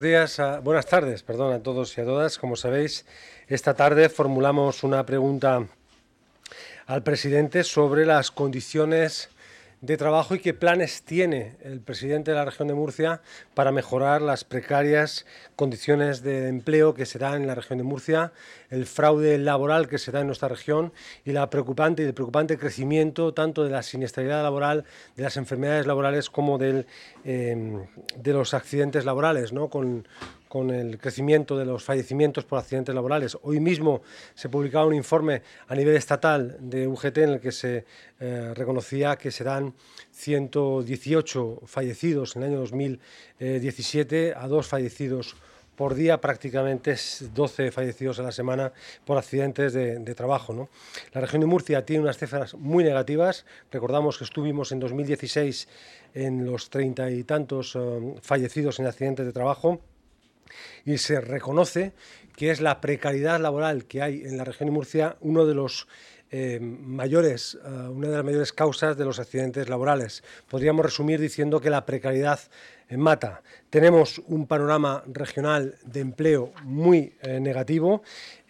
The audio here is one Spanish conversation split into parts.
Buenas tardes, perdón, a todos y a todas. Como sabéis, esta tarde formulamos una pregunta al presidente sobre las condiciones de trabajo y qué planes tiene el presidente de la región de Murcia para mejorar las precarias condiciones de empleo que se dan en la región de Murcia, el fraude laboral que se da en nuestra región y el preocupante crecimiento tanto de la siniestralidad laboral, de las enfermedades laborales como de los accidentes laborales, ¿no? Con el crecimiento de los fallecimientos por accidentes laborales. Hoy mismo se publicaba un informe a nivel estatal de UGT en el que se reconocía que serán 118 fallecidos en el año 2017 a 2 fallecidos por día, prácticamente 12 fallecidos a la semana por accidentes de trabajo, ¿no? La región de Murcia tiene unas cifras muy negativas. Recordamos que estuvimos en 2016 en los 30 y tantos fallecidos en accidentes de trabajo. Y se reconoce que es la precariedad laboral que hay en la región de Murcia una de las mayores causas de los accidentes laborales. Podríamos resumir diciendo que la precariedad mata. Tenemos un panorama regional de empleo muy negativo.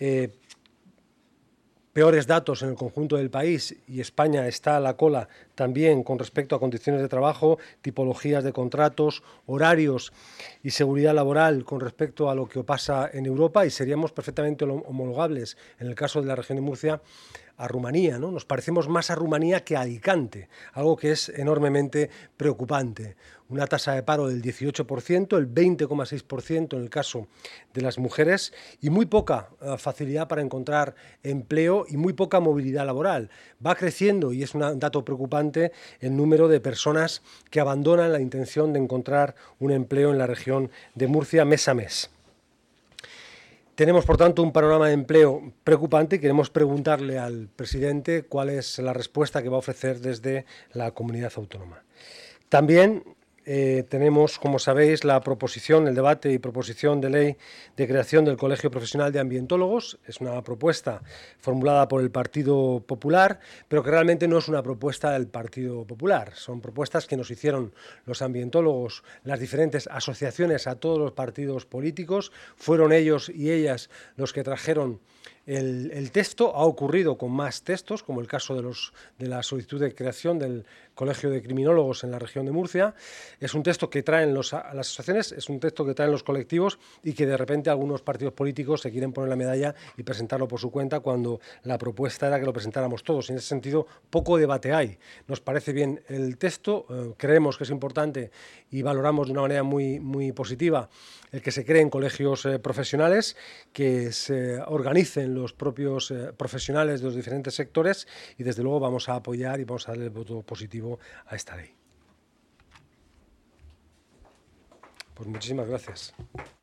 Peores datos en el conjunto del país, y España está a la cola también con respecto a condiciones de trabajo, tipologías de contratos, horarios y seguridad laboral con respecto a lo que pasa en Europa, y seríamos perfectamente homologables en el caso de la región de Murcia a Rumanía, ¿no? Nos parecemos más a Rumanía que a Alicante, algo que es enormemente preocupante. Una tasa de paro del 18%, el 20,6% en el caso de las mujeres y muy poca facilidad para encontrar empleo y muy poca movilidad laboral. Va creciendo, y es un dato preocupante, el número de personas que abandonan la intención de encontrar un empleo en la región de Murcia mes a mes. Tenemos, por tanto, un panorama de empleo preocupante y queremos preguntarle al presidente cuál es la respuesta que va a ofrecer desde la comunidad autónoma. También tenemos, como sabéis, el debate y proposición de ley de creación del Colegio Profesional de Ambientólogos. Es una propuesta formulada por el Partido Popular, pero que realmente no es una propuesta del Partido Popular. Son propuestas que nos hicieron los ambientólogos, las diferentes asociaciones, a todos los partidos políticos. Fueron ellos y ellas los que trajeron el texto. Ha ocurrido con más textos, como el caso de la solicitud de creación del Colegio de Criminólogos en la región de Murcia. Es un texto que traen las asociaciones, es un texto que traen los colectivos y que de repente algunos partidos políticos se quieren poner la medalla y presentarlo por su cuenta cuando la propuesta era que lo presentáramos todos. En ese sentido, poco debate hay. Nos parece bien el texto, creemos que es importante y valoramos de una manera muy positiva el que se creen colegios profesionales, que se organicen los propios profesionales de los diferentes sectores, y desde luego vamos a apoyar y vamos a darle el voto positivo a esta ley. Pues muchísimas gracias.